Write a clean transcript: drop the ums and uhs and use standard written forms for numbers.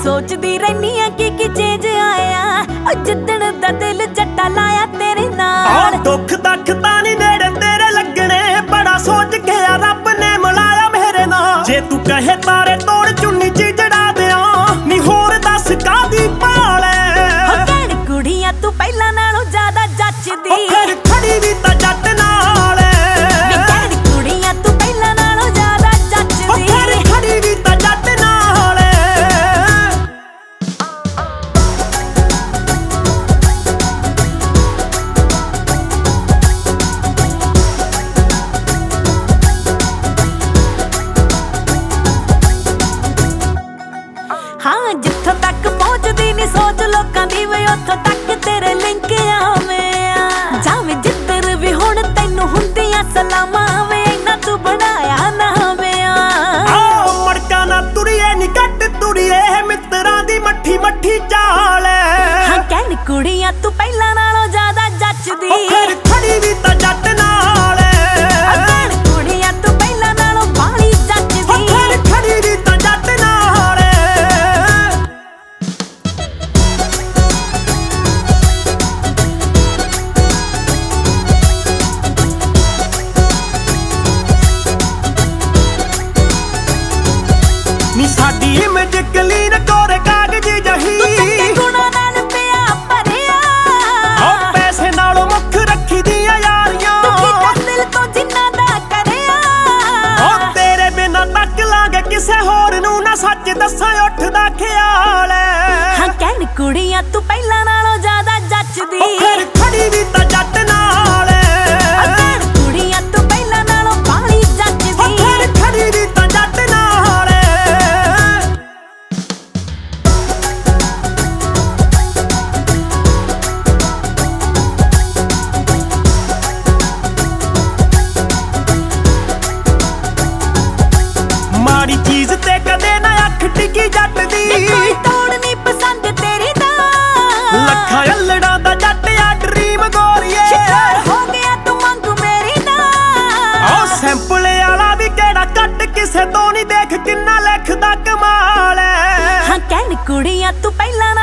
सोचदी रहनी आ कि चेंज आया जिद्दण दा दिल जट्टा लाया तेरे नाल। दुख दख तां नहीं नेड़े तेरे लगने, बड़ा सोच के रब ने मिलाया मेरे नाल। जे तू कहे तारे तोड़ चुन्नी च जड़ा दियां नी होर दस कादी भाल कहण कुड़ियां तू पहला नालों ज्यादा जचदी, फिर खड़ी भी तां जट नाल। कहण कुड़ियां तू पहला नालों ज्यादा जचदी, फिर खड़ी भी तां जट नाल। हाँ जिथों तक पहुंचदी नी सोच लोकां दी वे उत्थों तक तेरे लिंक आवें जावें जिद्दर भी हुण तैनूं हुंदियां सलामां वे इन्ना तू बनाया ना वे मड़का ना तुरिए नी कट तुरिए मित्तरां दी मट्ठी मट्ठी चाल। हाँ कहण कुड़ियां तू पहला नालों ज्यादा जचदी, फिर खड़ी भी तां जट नाल। कहण कुड़ियां तू पहला नालों बाली जचदी, फिर खड़ी भी तां जट नाल। नी साडी इमेज क्लीन कोरे कागज जही, गुणां नाल पिया भरिया पैसे नालों मुख रखी दियां यारियां। दिल तो जिन्ना दा करिया तेरे बिना तक लांगे किसे होर नूं ना सच दसां उठदा ख्याल। हाँ कहण कुड़ियां तू पहला नालों ज्यादा जचदी, फिर खड़ी भी तां जट नाल। कहण कुड़ियां तू पहला नालों बाली जचदी, फिर खड़ी भी तां जट नाल। माड़ी चीज ते कदे ना अख टिकी जट दी, कोई तोड़ नहीं पसंद तेरी दा लखा अल्लड़ा दा जट आ ड्रीम गोरीए। शिकार हो गया तू मंग मेरी दा सैंपल आला भी केड़ा कट किसे तो नहीं देख किन्ना लिखदा कमाल। हाँ कहण कुड़ियां तू पहला